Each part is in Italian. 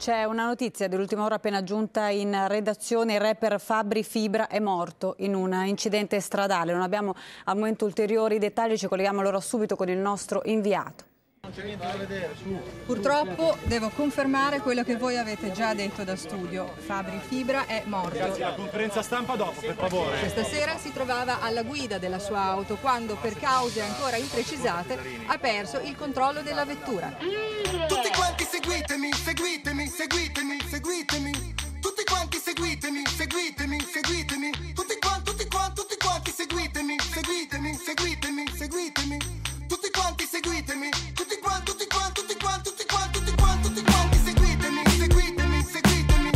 C'è una notizia dell'ultima ora appena giunta in redazione: il rapper Fabri Fibra è morto in un incidente stradale. Non abbiamo al momento ulteriori dettagli, ci colleghiamo allora subito con il nostro inviato. Non c'è niente da vedere, su. Purtroppo devo confermare quello che voi avete già detto da studio. Fabri Fibra è morto. Ragazzi, la conferenza stampa dopo, per favore. Questa sera si trovava alla guida della sua auto quando, per cause ancora imprecisate, ha perso il controllo della vettura. Tutti quanti seguitemi, seguitemi, seguitemi, seguitemi. Tutti quanti seguitemi, seguitemi, seguitemi. Tutti quanti seguitemi, seguitemi, seguitemi, seguitemi. Tutti quanti seguitemi, tutti quanti, tutti quanti, tutti quanti, tutti quanti, tutti quanti, tutti quanti seguitemi, seguitemi, seguitemi.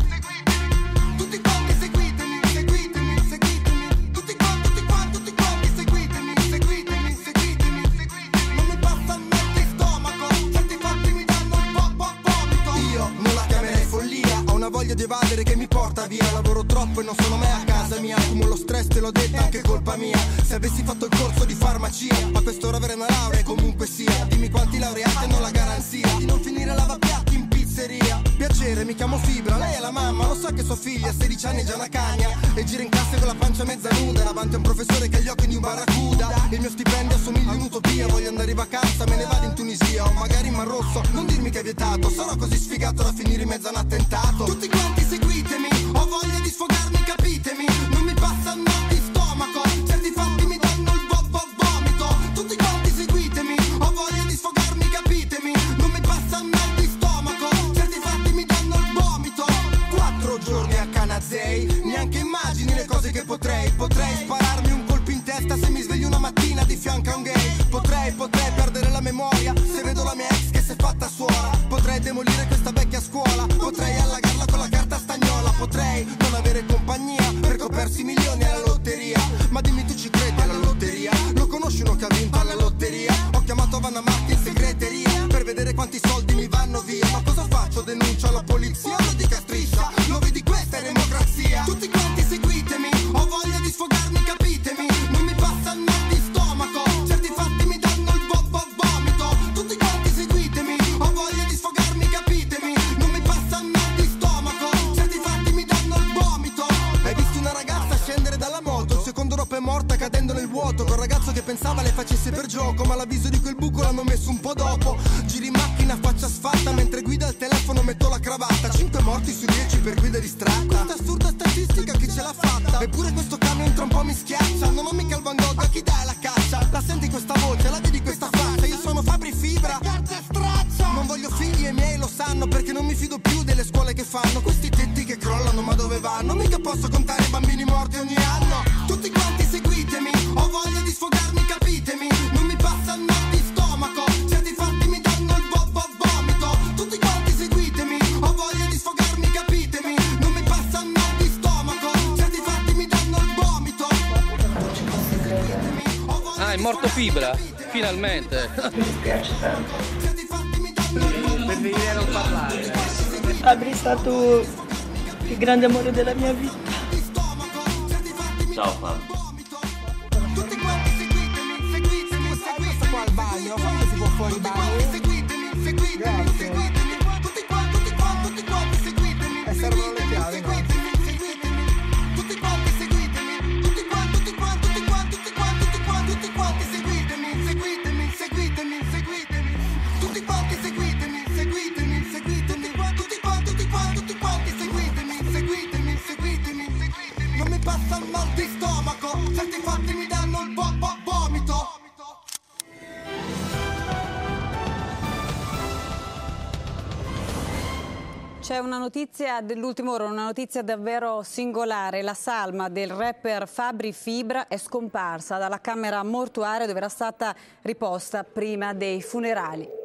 Tutti quanti seguitemi, seguitemi, seguitemi. Tutti quanti, tutti quanti seguitemi, seguitemi, seguitemi. Non mi passa il mal di stomaco, certi fatti mi danno un po' vomito. Io non la chiamerei follia, ho una voglia di evadere che mi porta via. Lavoro troppo e non sono mai a casa mia, accumulo stress, te l'ho detto, anche colpa mia. Se avessi fatto il corso di farmacia, a quest'ora avrei una laurea comunque sia. Dimmi quanti laureati hanno la garanzia di non finire lavapiatti in pizzeria. Piacere, mi chiamo Fibra, lei è la mamma, lo sa che sua figlia a 16 anni è già una cagna e gira in classe con la pancia mezza nuda davanti a un professore che ha gli occhi di un barracuda. Il mio stipendio assomiglia a un'utopia, voglio andare in vacanza, me ne vado in Tunisia o magari in Mar Rosso. Non dirmi che è vietato, sarò così sfigato da finire in mezzo a un attentato. Tutti quanti seguitemi, ho voglia di sfogarmi, capitemi. Non mi passa il mal di stomaco, certi fatti mi danno il vomito. Tutti quanti seguitemi, ho voglia di sfogarmi, capitemi. Non mi passa il mal di stomaco, certi fatti mi danno il vomito. 4 giorni a Canazei, neanche immagini le cose che potrei spararmi un colpo in testa se mi sveglio una mattina di fianco a un gay. Potrei perdere la memoria se vedo la mia ex che si è fatta suora. Potrei demolire questa vecchia scuola, potrei allagarla con la carta stagnola. Potrei non avere compagnia perché ho perso i milioni alla lotteria. Ma dimmi, tu ci credi alla lotteria? Lo conosci uno che ha vinto alla lotteria? Ho chiamato Vanna Marchi in segreteria per vedere quanti soldi mi vanno via. Ma cosa faccio? Denuncio alla polizia? Lo dica striscia, lo vedi, questa è democrazia. Tutti quanti seguitemi, ho voglia di sfogarmi, capitemi. Non mi passa il mal di stomaco, certi fatti mi danno il vomito. Tutti quanti seguitemi, ho voglia di sfogarmi, capitemi. Non mi passa il mal di stomaco, certi fatti mi danno il vomito. Hai visto una ragazza scendere dalla moto, il secondo dopo è morta cadendo nel vuoto. Col ragazzo che pensava le facesse per gioco, ma l'avviso di quel buco l'hanno messo un po' dopo. Giri in macchina faccia sfatta, mentre guida il telefono metto la cravatta. 5 morti su 10 per guida distratta. Questa assurda statistica chi ce l'ha fatta? Eppure questo camion tra un po' mi schiaccia. Non ho mica il Van Gogh, a chi dai la caccia? La senti questa voce, la vedi questa faccia? Io sono Fabri Fibra, non voglio figli e i miei lo sanno, perché non mi fido più delle scuole che fanno questi tetti che crollano, ma dove vanno? Mica posso contare i bambini morti ogni anno. Tutti quanti seguitemi, ho voglia di sfogarmi, capitemi. Non mi passa il mal di stomaco, certi fatti mi danno il vomito. Tutti quanti seguitemi, ho voglia di sfogarmi, capitemi. Non mi passa il mal di stomaco, certi fatti mi danno il vomito. Ah, è morto Fibra, finalmente. Mi dispiace tanto. Per venire a non parlare. Fabri è stato il grande amore della mia vita. Ciao Fabri. Tutti quanti seguitemi, seguitemi, seguitemi. Qua al bagno, quando si può fuori il bagno? Seguitemi, seguitemi, seguitemi. Tutti quanti seguitemi. E servono le chiavi, no? Tutti quanti seguitemi. Tutti quanti seguitemi. Seguitemi, seguitemi, seguitemi. Tutti quanti seguitemi, seguitemi, seguitemi. Tutti quanti seguitemi, seguitemi, seguitemi. Non mi passa il mal di stomaco, certi fatti mi danno il vomito. C'è una notizia dell'ultima ora, una notizia davvero singolare. La salma del rapper Fabri Fibra è scomparsa dalla camera mortuaria dove era stata riposta prima dei funerali.